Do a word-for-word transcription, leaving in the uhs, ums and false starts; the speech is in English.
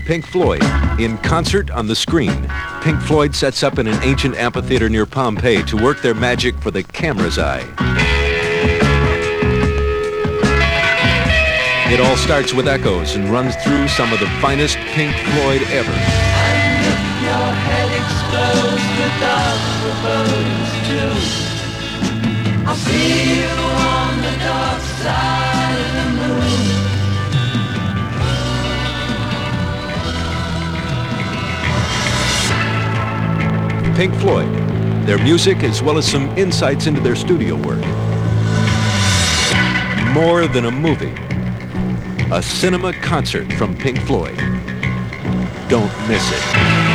Pink Floyd, in concert on the screen. Pink Floyd sets up in an ancient amphitheater near Pompeii to work their magic for the camera's eye. It all starts with echoes and runs through some of the finest Pink Floyd ever. And if your head explodes without forebodings too, I'll see you on the dark side of the moon. Pink Floyd, their music as well as some insights into their studio work. More than a movie, a cinema concert from Pink Floyd. Don't miss it.